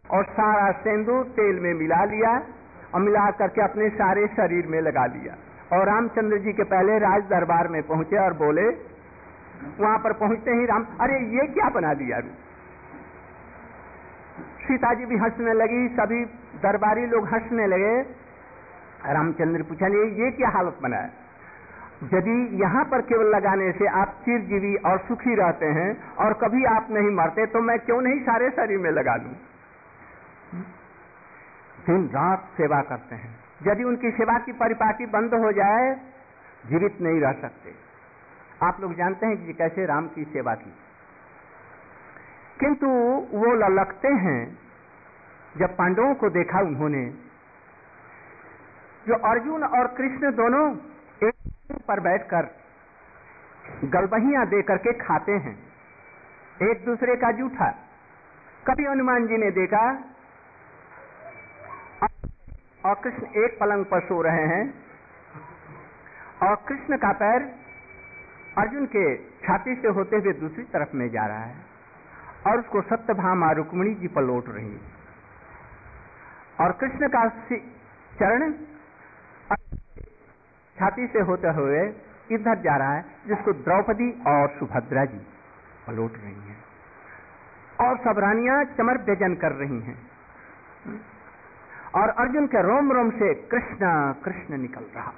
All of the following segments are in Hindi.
और सारा सिंदूर तेल में मिला लिया और मिला करके अपने सारे शरीर में लगा लिया और रामचंद्र जी के पहले राज दरबार में पहुंचे और बोले। वहां पर पहुंचते ही राम, अरे ये क्या बना दिया रूप। सीता जी भी हंसने लगी, सभी दरबारी लोग हंसने लगे। रामचंद्र पूछा, ये क्या हालत बनाया। यदि यहाँ पर केवल लगाने से आप चिरजीवी और सुखी रहते हैं और कभी आप नहीं मरते, तो मैं क्यों नहीं सारे शरीर में लगा लूं। दिन रात सेवा करते हैं, यदि उनकी सेवा की परिपाटी बंद हो जाए जीवित नहीं रह सकते। आप लोग जानते हैं कि कैसे राम की सेवा की, किंतु वो ललकते हैं। जब पांडवों को देखा उन्होंने, जो अर्जुन और कृष्ण दोनों एक पर बैठकर गलबहियां दे करके खाते हैं एक दूसरे का जूठा। कभी हनुमान जी ने देखा और कृष्ण एक पलंग पर सो रहे हैं और कृष्ण का पैर अर्जुन के छाती से होते हुए दूसरी तरफ में जा रहा है और उसको सत्यभामा रुक्मिणी जी पर लौट रही है और कृष्ण का चरण छाती से होते हुए इधर जा रहा है, जिसको द्रौपदी और सुभद्रा जी पलट रही हैं और सब रानियां चमर व्यजन कर रही हैं और अर्जुन के रोम रोम से कृष्ण कृष्ण निकल रहा।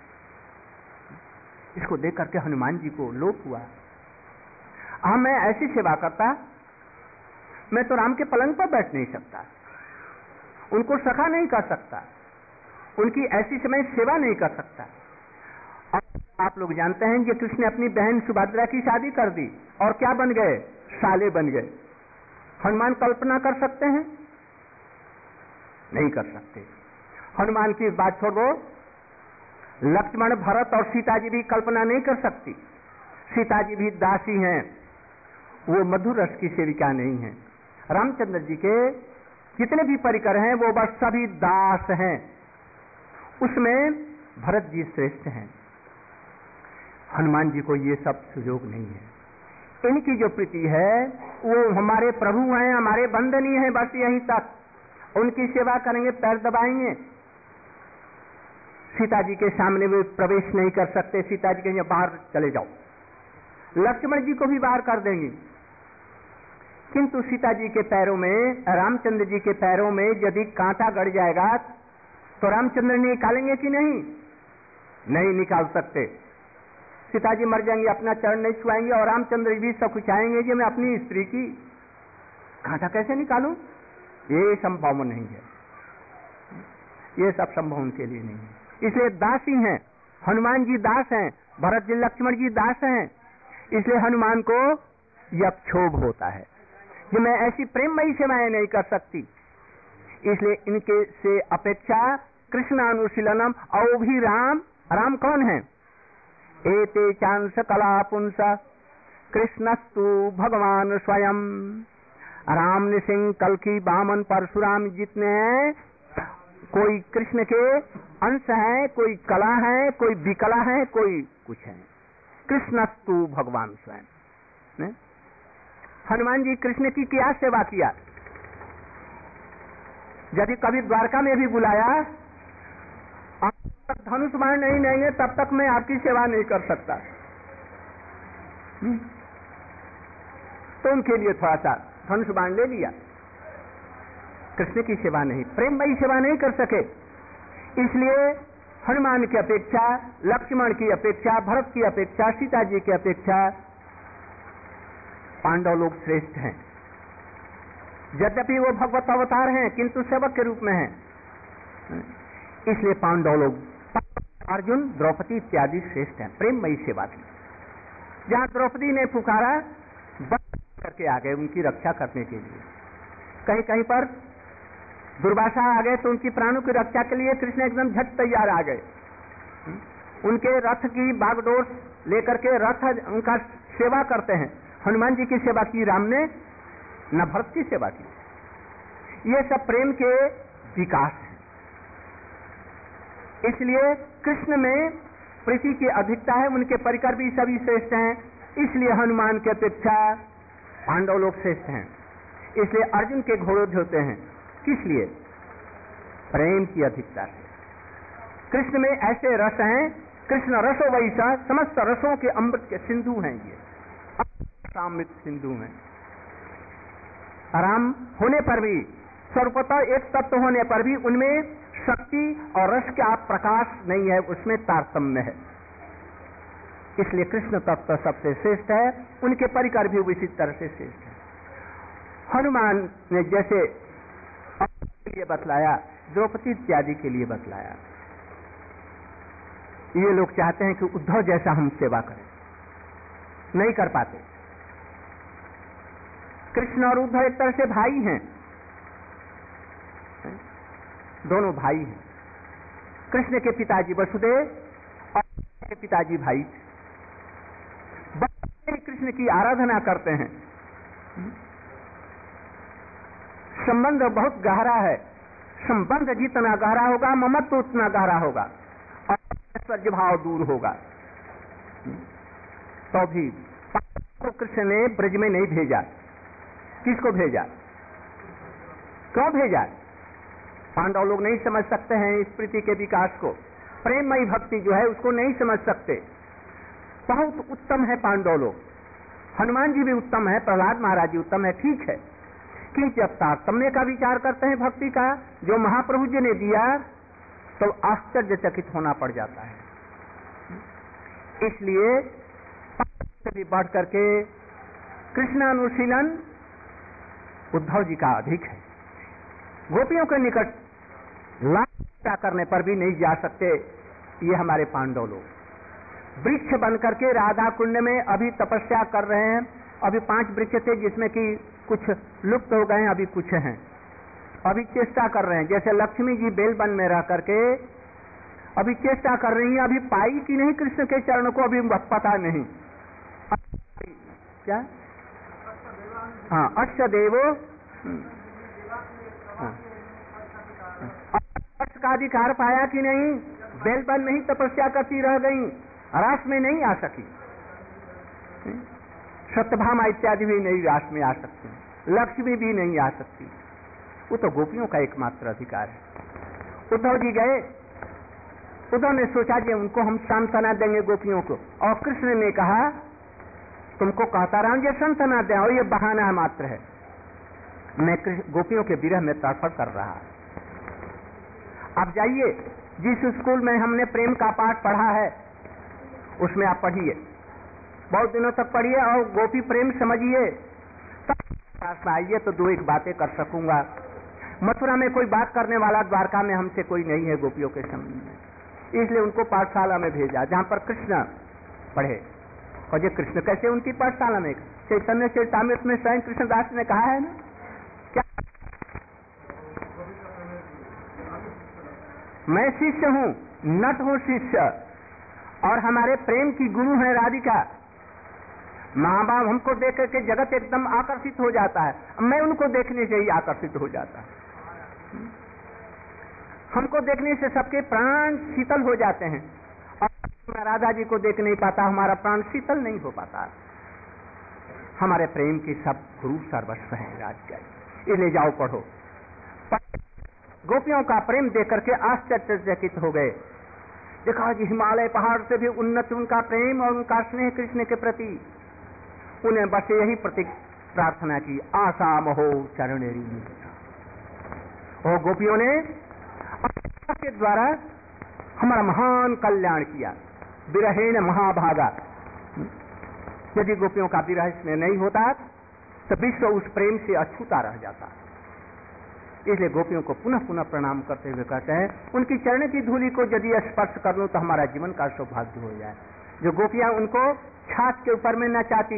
इसको देख करके हनुमान जी को लोक हुआ। मैं ऐसी सेवा करता, मैं तो राम के पलंग पर बैठ नहीं सकता, उनको सखा नहीं कर सकता, उनकी ऐसी समय सेवा नहीं कर सकता। आप लोग जानते हैं कि कृष्ण ने अपनी बहन सुभद्रा की शादी कर दी और क्या बन गए, साले बन गए। हनुमान कल्पना कर सकते हैं? नहीं कर सकते। हनुमान की बात छोड़ो, लक्ष्मण भरत और सीता जी भी कल्पना नहीं कर सकती। सीता जी भी दासी हैं, वो मधुर रस की सेविका नहीं है। रामचंद्र जी के जितने भी परिकर हैं वो बस सभी दास हैं, उसमें भरत जी श्रेष्ठ हैं। हनुमान जी को ये सब सुयोग नहीं है। इनकी जो प्रीति है वो हमारे प्रभु हैं, हमारे बंदनीय हैं, बस यहीं तक। उनकी सेवा करेंगे, पैर दबाएंगे। सीता जी के सामने वे प्रवेश नहीं कर सकते, सीता जी कहेंगे बाहर चले जाओ। लक्ष्मण जी को भी बाहर कर देंगे, किंतु सीता जी के पैरों में, रामचंद्र जी के पैरों में यदि कांटा गड़ जाएगा तो रामचंद्र निकालेंगे कि नहीं? नहीं निकाल सकते। सीता जी मर जाएंगे, अपना चरण नहीं छुआएंगे और रामचंद्र भी सब कुछ आएंगे कि मैं अपनी स्त्री की कांटा कैसे निकालूं? ये संभव नहीं है, ये सब संभव उनके लिए नहीं है। इसलिए दासी हैं, हनुमान जी दास हैं, भरत जी लक्ष्मण जी दास हैं। इसलिए हनुमान को यह क्षोभ होता है कि मैं ऐसी प्रेममयी सेवाएं नहीं कर सकती। इसलिए इनके से अपेक्षा कृष्णानुशीलनम और भी राम। राम कौन है? एते चांस कला पुंस कृष्णस्तु भगवान स्वयं। राम नृसिंह कल्कि वामन परशुराम जितने हैं, कोई कृष्ण के अंश है, कोई कला है, कोई विकला है, कोई कुछ है। कृष्णस्तु भगवान स्वयं। हनुमान जी कृष्ण की क्या सेवा किया? यदि कभी द्वारका में भी बुलाया, आप धनुष बाण नहीं लेंगे तब तक मैं आपकी सेवा नहीं कर सकता। तो उनके लिए थोड़ा सा धनुष बाण ले लिया। कृष्ण की सेवा नहीं, प्रेममयी सेवा नहीं कर सके। इसलिए हनुमान की अपेक्षा, लक्ष्मण की अपेक्षा, भरत की अपेक्षा, सीता जी की अपेक्षा पांडव लोग श्रेष्ठ हैं। यद्यपि वो भगवत अवतार हैं किंतु सेवक के रूप में हैं। इसलिए पांडव लोग, अर्जुन, द्रौपदी इत्यादि श्रेष्ठ हैं, प्रेममयी सेवा की। जहां द्रौपदी ने पुकारा, बच करके आ गए उनकी रक्षा करने के लिए। कहीं कहीं पर दुर्वासा आ गए तो उनकी प्राणों की रक्षा के लिए कृष्ण एकदम झट तैयार आ गए। उनके रथ की बागडोर लेकर के रथ उनका सेवा करते हैं। हनुमान जी की सेवा की राम ने, न भरत की सेवा की। ये सब प्रेम के विकास हैं। इसलिए कृष्ण में प्रीति की अधिकता है, उनके परिकर भी सभी श्रेष्ठ हैं। इसलिए हनुमान की अपेक्षा पांडव लोग श्रेष्ठ हैं। इसलिए अर्जुन के घोड़े होते हैं किस लिए? प्रेम की अधिकता से। कृष्ण में ऐसे रस हैं, कृष्ण रसो वैसा, समस्त रसों के अमृत के सिंधु हैं, ये अमृत सिंधु हैं। आराम होने पर भी, सर्वतः एक तत्व होने पर भी उनमें शक्ति और रस का प्रकाश नहीं है, उसमें तारतम्य है। इसलिए कृष्ण तत्व सबसे श्रेष्ठ है, उनके परिकर भी इसी तरह से श्रेष्ठ है। हनुमान ने जैसे के लिए बतलाया, द्रौपदी इत्यादि के लिए बतलाया। ये लोग चाहते हैं कि उद्धव जैसा हम सेवा करें, नहीं कर पाते। कृष्ण और उद्धव एक तरह से भाई हैं, दोनों भाई हैं। कृष्ण के पिताजी वसुदेव और के पिताजी भाई थे। कृष्ण की आराधना करते हैं। संबंध बहुत गहरा है, संबंध जितना गहरा होगा ममत्व उतना गहरा होगा और ऐश्वर्य भाव दूर होगा। तो भी तो कृष्ण ने ब्रज में नहीं भेजा। किसको भेजा? क्यों भेजा? पांडव लोग नहीं समझ सकते हैं इस प्रीति के विकास को, प्रेममयी भक्ति जो है उसको नहीं समझ सकते। बहुत उत्तम है पांडव लोग, हनुमान जी भी उत्तम है, प्रहलाद महाराज जी उत्तम है, ठीक है, कि जब तारतम्य का विचार करते हैं भक्ति का जो महाप्रभु जी ने दिया तो आश्चर्यचकित होना पड़ जाता है। इसलिए से भी बढ़ करके कृष्णानुशीलन उद्धव जी का अधिक है। गोपियों के निकट लाभ करने पर भी नहीं जा सकते ये हमारे पांडव लोग। वृक्ष बन करके राधा कुंड में अभी तपस्या कर रहे हैं। अभी 5 वृक्ष थे जिसमें कि कुछ लुप्त हो गए हैं, अभी कुछ हैं, अभी चेष्टा कर रहे हैं। जैसे लक्ष्मी जी बेलबन में रह करके अभी चेष्टा कर रही हैं, अभी पाई कि नहीं कृष्ण के चरण को अभी पता नहीं। क्या? हाँ, अश्व देवो का अधिकार पाया कि नहीं? बेलबन में ही तपस्या करती रह गई, रास में नहीं आ सकी। सत्यभामा इत्यादि भी नहीं रास में आ सकती, लक्ष्मी भी नहीं आ सकती। वो तो गोपियों का एकमात्र अधिकार है। उद्धव जी गए, उद्धव ने सोचा कि उनको हम सांत्वना देंगे गोपियों को, और कृष्ण ने कहा तुमको कहता रहा हूं ये सांत्वना दे, और ये बहाना मात्र है, मैं गोपियों के विरह में तड़फड़ कर रहा। आप जाइए, जिस स्कूल में हमने प्रेम का पाठ पढ़ा है उसमें आप पढ़िए, बहुत दिनों तक पढ़िए और गोपी प्रेम समझिए, तब आइए तो 2 एक बातें कर सकूंगा। मथुरा में कोई बात करने वाला, द्वारका में हमसे कोई नहीं है गोपियों के संबंध में, इसलिए उनको पाठशाला में भेजा जहां पर कृष्ण पढ़े। और ये कृष्ण कैसे उनकी पाठशाला में? चैतन्य चरितामृत में स्वयं कृष्णदास ने कहा है ना, क्या मैं शिष्य हूं, नट हूं शिष्य, और हमारे प्रेम की गुरु है राधिका। माँ बाप हमको देख करके जगत एकदम आकर्षित हो जाता है, मैं उनको देखने से ही आकर्षित हो जाता है। हमको देखने से सबके प्राण शीतल हो जाते हैं, और मैं राधा जी को देख नहीं पाता, हमारा प्राण शीतल नहीं हो पाता। हमारे प्रेम की सब गुरु सर्वस्व है राधिका। इन्हें जाओ पढ़ो। गोपियों का प्रेम देख करके आश्चर्यचकित हो गए। देखा जी हिमालय पहाड़ से भी उन्नत उनका प्रेम और उनका स्नेह कृष्ण के प्रति। उन्हें बस यही प्रार्थना की, आशा महो चरणेरी। और गोपियों ने के द्वारा हमारा महान कल्याण किया। विरहेण महाभागा। यदि गोपियों का विरह स्नेह नहीं होता तो विश्व उस प्रेम से अछूता रह जाता। इसलिए गोपियों को पुनः पुनः प्रणाम करते हुए कहते हैं, उनकी चरण की धूलि को यदि स्पर्श कर लूं तो हमारा जीवन का सौभाग्य हो जाए। जो गोपियां उनको छाछ के ऊपर में न चाहती,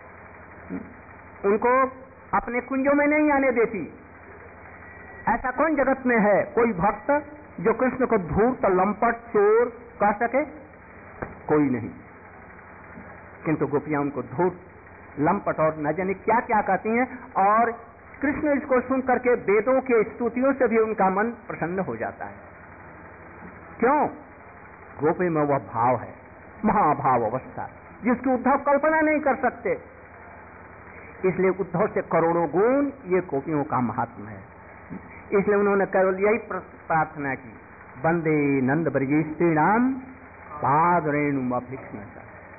उनको अपने कुंजों में नहीं आने देती। ऐसा कौन जगत में है कोई भक्त जो कृष्ण को धूर्त, लंपट, चोर कह सके? कोई नहीं। किंतु गोपियां उनको धूर्त, लंपट और न जाने क्या क्या कहती हैं, और कृष्ण इसको सुन करके वेदों के स्तुतियों से भी उनका मन प्रसन्न हो जाता है। क्यों? गोपी में वह भाव है, महाभाव अवस्था, जिसकी उद्धव कल्पना नहीं कर सकते। इसलिए उद्धव से करोड़ों गुण ये गोपियों का महात्मा है। इसलिए उन्होंने केवल यही प्रार्थना की, वंदे नंद ब्रजेष्ठीणाम पाद रेणुम अभिक्ष्णता।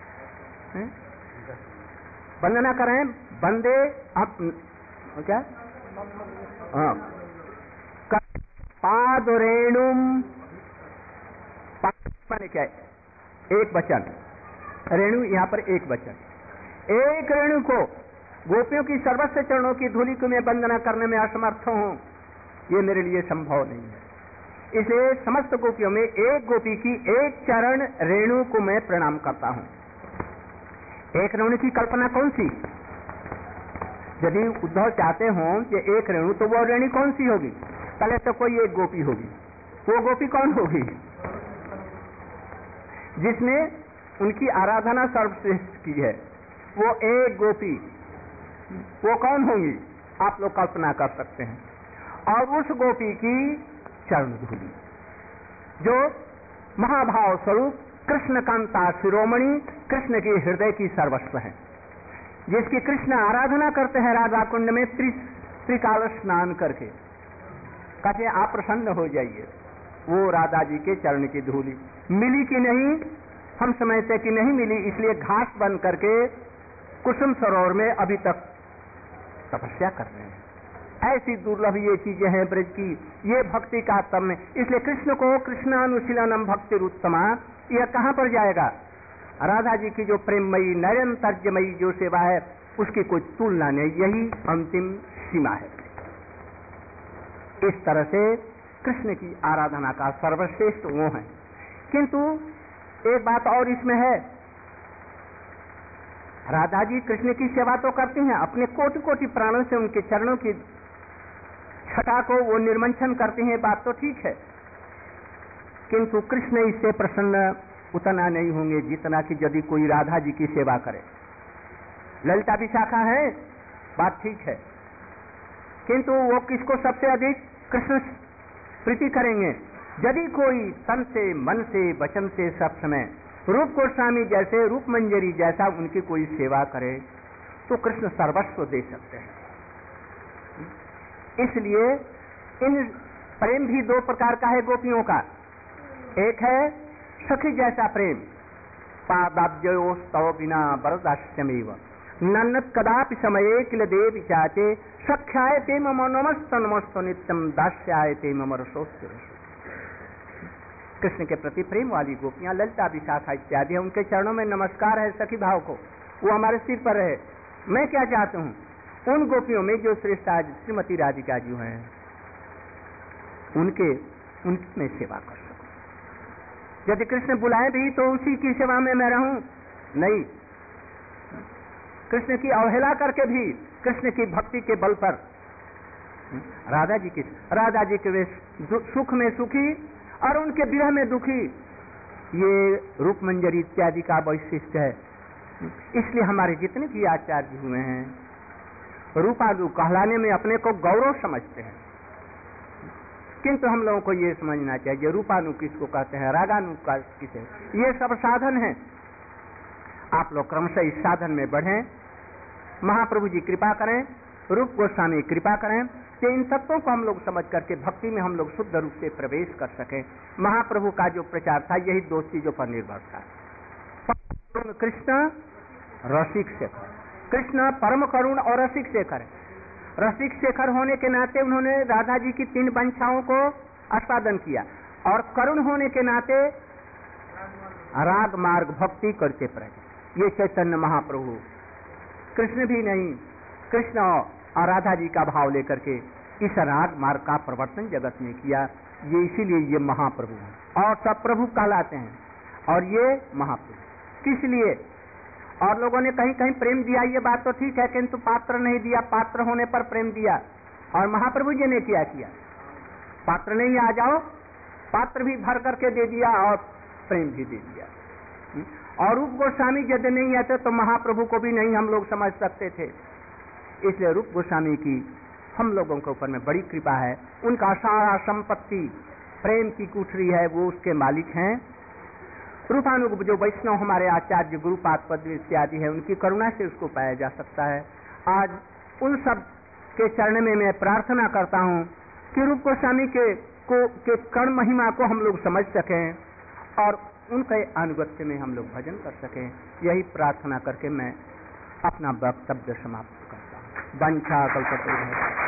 वंदना करें, वंदे आप क्या पाद रेणुम, माने क्या है? एक वचन, रेणु यहाँ पर एक वचन, एक रेणु को गोपियों की सर्वस्व चरणों की धूलि को मैं वंदना करने में असमर्थ हूं, ये मेरे लिए संभव नहीं है। इसलिए समस्त गोपियों में एक गोपी की एक चरण रेणु को मैं प्रणाम करता हूं। एक रेणु की कल्पना कौन सी? यदि उद्धव चाहते हो कि एक रेणु, तो वो रेणु कौन सी होगी? पहले तो कोई एक गोपी होगी। वो गोपी कौन होगी? जिसने उनकी आराधना सर्वश्रेष्ठ की है, वो एक गोपी, वो कौन होंगी? आप लोग कल्पना कर सकते हैं। और उस गोपी की चरण धूलि, जो महाभाव स्वरूप कृष्ण कांता शिरोमणि, कृष्ण के हृदय की सर्वस्व है, जिसकी कृष्ण आराधना करते हैं राधा कुंड में त्रिकाल स्नान करके। कहते आप प्रसन्न हो जाइए। वो राधा जी के चरण की धूलि मिली कि नहीं? हम समझते कि नहीं मिली, इसलिए घास बन करके कुसुम सरोवर में अभी तक तपस्या कर रहे हैं। ऐसी दुर्लभ ये चीजें हैं ब्रज की, ये भक्ति का तम है। इसलिए कृष्ण को कृष्णानुशीलनम भक्ति उत्तमा, यह कहां पर जाएगा? राधा जी की जो प्रेममयी नयनतर्जमयी जो सेवा है, उसकी कोई तुलना नहीं, यही अंतिम सीमा है। इस तरह से कृष्ण की आराधना का सर्वश्रेष्ठ वो है। किंतु एक बात और इसमें है, राधा जी कृष्ण की सेवा तो करती हैं, अपने कोटि कोटि प्राणों से उनके चरणों की छटा को वो निर्मंथन करती हैं, बात तो ठीक है। किंतु कृष्ण इससे प्रसन्न उतना नहीं होंगे जितना कि यदि कोई राधा जी की सेवा करे। ललिता विशाखा है, बात ठीक है, किंतु वो किसको सबसे अधिक कृष्ण प्रीति करेंगे? यदि कोई तन से, मन से, वचन से सब समय रूप गोस्वामी जैसे, रूप मंजरी जैसा उनकी कोई सेवा करे, तो कृष्ण सर्वस्व दे सकते हैं। इसलिए इन प्रेम भी दो प्रकार का है गोपियों का। एक है सखी जैसा प्रेम, पादाब्जयोस्तव बिना वरदास्यमेव नन्नत कदापि समये किल देव चाचे सख्याय ते मम नमस्त नमस्त नित्यम दास्याय ते मम रसोस्य। कृष्ण के प्रति प्रेम वाली गोपियां ललिता विशाखा इत्यादि है, उनके चरणों में नमस्कार है सखी भाव को, वो हमारे सिर पर रहे। मैं क्या चाहता हूं? उन गोपियों में जो श्रेष्ठ आज श्रीमती राधिका जी हैं, उनकी मैं सेवा कर सकूं। यदि कृष्ण बुलाए भी तो उसी की सेवा में मैं रहूं? नहीं, कृष्ण की अवहेला करके भी कृष्ण की भक्ति के बल पर राधा जी के वे सुख में सुखी और उनके विरह में दुखी, ये रूप मंजरी इत्यादि का वैशिष्ट है। इसलिए हमारे जितने भी आचार्य हुए हैं, रूपालु कहलाने में अपने को गौरव समझते हैं, किंतु हम लोगों को ये समझना चाहिए रूपानु किसको कहते हैं, रागानु किसे, ये सब साधन है। आप लोग क्रमशः इस साधन में बढ़ें, महाप्रभु जी कृपा करें, रूप गोस्वामी कृपा करें कि इन तत्वों को हम लोग समझ करके भक्ति में हम लोग शुद्ध रूप से प्रवेश कर सकें। महाप्रभु का जो प्रचार था यही दो चीजों पर निर्भर था, कृष्ण रसिक शेखर, कृष्ण परम करुण और रसिक शेखर है। रसिक शेखर होने के नाते उन्होंने राधा जी की 3 वंशाओं को आस्वादन किया, और करुण होने के नाते राग मार्ग भक्ति करते प्रकट। ये चैतन्य महाप्रभु कृष्ण भी नहीं, कृष्ण और राधा जी का भाव लेकर के इस राग मार्ग का प्रवर्तन जगत में किया। ये इसीलिए ये महाप्रभु हैं और सब प्रभु कहलाते हैं, और ये महाप्रभु किस लिए? और लोगों ने कहीं कहीं प्रेम दिया, ये बात तो ठीक है, किंतु पात्र नहीं दिया, पात्र होने पर प्रेम दिया। और महाप्रभु जी ने क्या किया? पात्र नहीं, आ जाओ, पात्र भी भर करके दे दिया और प्रेम भी दे दिया। और रूप गोस्वामी यदि नहीं आते तो महाप्रभु को भी नहीं हम लोग समझ सकते थे। इसलिए रूप गोस्वामी की हम लोगों के ऊपर में बड़ी कृपा है। उनका सारा संपत्ति प्रेम की कुठरी है, वो उसके मालिक हैं। रूपानुग जो वैष्णव हमारे आचार्य गुरुपाद पद इत्यादि है, उनकी करुणा से उसको पाया जा सकता है। आज उन सब के चरण में मैं प्रार्थना करता हूँ कि रूप गोस्वामी के कर्ण महिमा को हम लोग समझ सकें और उनके अनुगत्य में हम लोग भजन कर सकें। यही प्रार्थना करके मैं अपना वक्तव्य समाप्त करता हूँ। वंशा कल्पतरुभ्यश्च